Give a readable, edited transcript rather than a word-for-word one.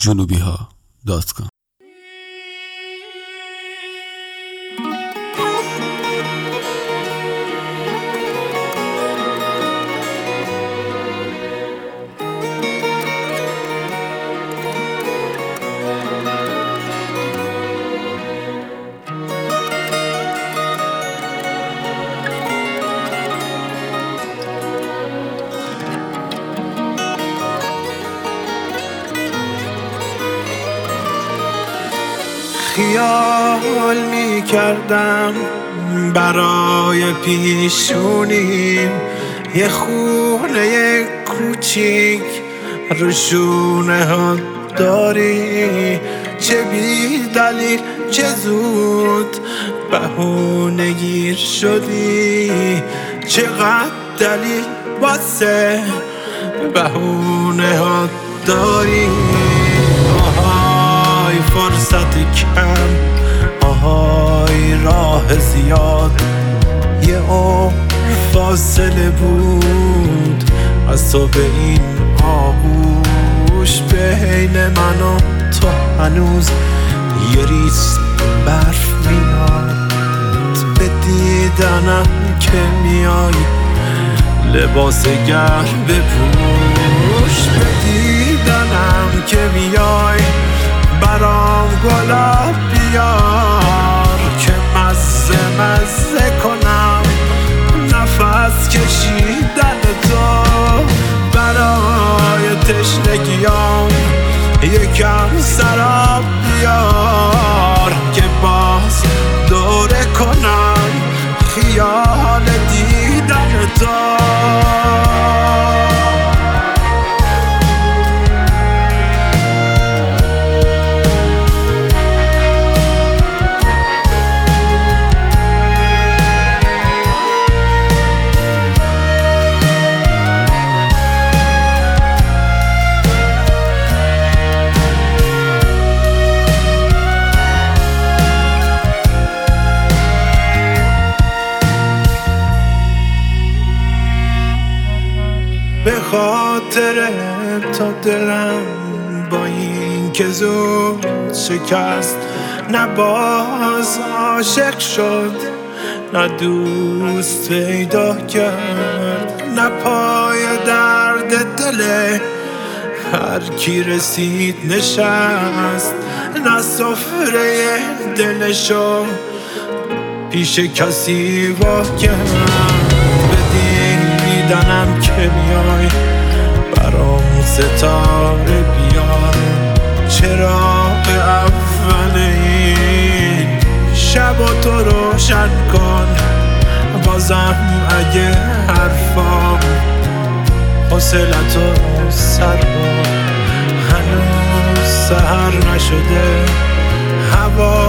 junubiha.com. خیال می کردم برای پیشونیم یه خونه کوچیک رو شونه ها داری، چه بی دلیل چه زود بهونه گیر شدی، چقدر دلیل واسه بهونه ها داری. آهای فرصت کم، آهای راه زیاد، یه عمر فاصله بود از تو به این آغوش، بین من و تو هنوز یه ریز برف میاد، به دیدنم که میای لباس گرم بپوش، به دیدنم که میای برام گلاب بیار که مزه مزه کنم نفس کشیدن تو، برای تشنگیام یکم سراب بیار که باز دوره کنم خیال دیدن تو. به خاطر تا دلم با این که زود شکست، نه باز عاشق شد نه دوست پیدا کرد، نه پای درد دل هر کی رسید نشست، نه سفره دلشو پیش کسی وا کرد، دیدنم که میای برام ستاره بیار، چراغ اول این شب و تو روشن کن، بازم اگه حرفام حوصلتو سر بر، هنوز سحر نشده هوا